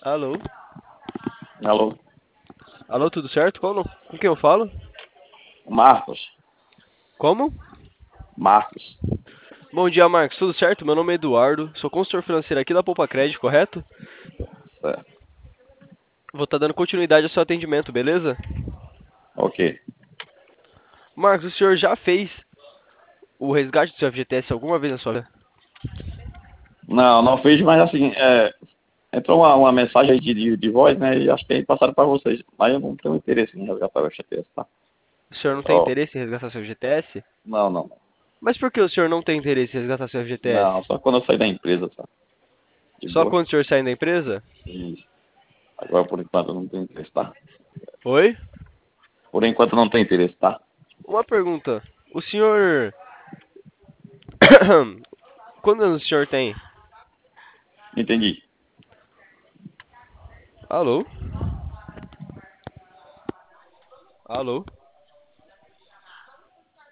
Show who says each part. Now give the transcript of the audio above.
Speaker 1: Alô?
Speaker 2: Alô,
Speaker 1: Alô, tudo certo? Com quem eu falo?
Speaker 2: Marcos.
Speaker 1: Como?
Speaker 2: Marcos.
Speaker 1: Bom dia, Marcos. Tudo certo? Meu nome é Eduardo. Sou consultor financeiro aqui da Poupa Crédito, correto?
Speaker 2: Certo.
Speaker 1: Vou estar dando continuidade ao seu atendimento, beleza?
Speaker 2: Ok.
Speaker 1: Marcos, o senhor já fez o resgate do seu FGTS alguma vez na sua vida?
Speaker 2: Não, não fiz, mas assim, entrou uma mensagem aí de voz, né? E acho que aí passaram para vocês. Mas eu não tenho interesse em resgatar o FGTS, tá?
Speaker 1: O senhor não tem
Speaker 2: Só,
Speaker 1: interesse em resgatar seu FGTS?
Speaker 2: não, não.
Speaker 1: Mas por que o senhor não tem interesse em resgatar seu FGTS?
Speaker 2: Não, só quando eu sair da empresa, tá? De
Speaker 1: Só
Speaker 2: boa.
Speaker 1: quando o senhor sair da empresa?
Speaker 2: E agora, por enquanto, eu não tenho interesse, tá?
Speaker 1: Oi?
Speaker 2: Por enquanto, não tenho interesse, tá?
Speaker 1: Uma pergunta. O senhor. Quantos anos o senhor tem?
Speaker 2: Entendi.
Speaker 1: Alô? Alô?